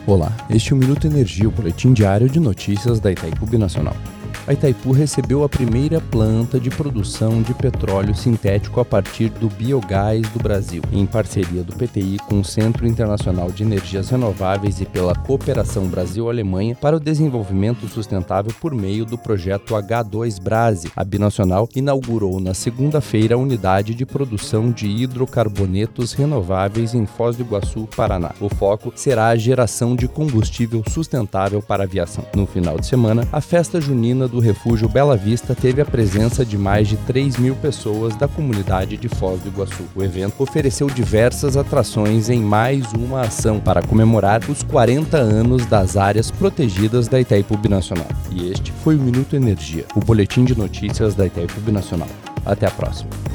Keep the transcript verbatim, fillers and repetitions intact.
Olá, este é o Minuto Energia, o boletim diário de notícias da Itaipu Binacional. A Itaipu recebeu a primeira planta de produção de petróleo sintético a partir do biogás do Brasil, em parceria do P T I com o Centro Internacional de Energias Renováveis e pela Cooperação Brasil-Alemanha para o Desenvolvimento Sustentável por meio do projeto agá dois Brase. A Binacional inaugurou na segunda-feira a unidade de produção de hidrocarbonetos renováveis em Foz do Iguaçu, Paraná. O foco será a geração de combustível sustentável para a aviação. No final de semana, a festa junina do Refúgio Bela Vista teve a presença de mais de três mil pessoas da comunidade de Foz do Iguaçu. O evento ofereceu diversas atrações em mais uma ação para comemorar os quarenta anos das áreas protegidas da Itaipu Binacional. E este foi o Minuto Energia, o boletim de notícias da Itaipu Binacional. Até a próxima.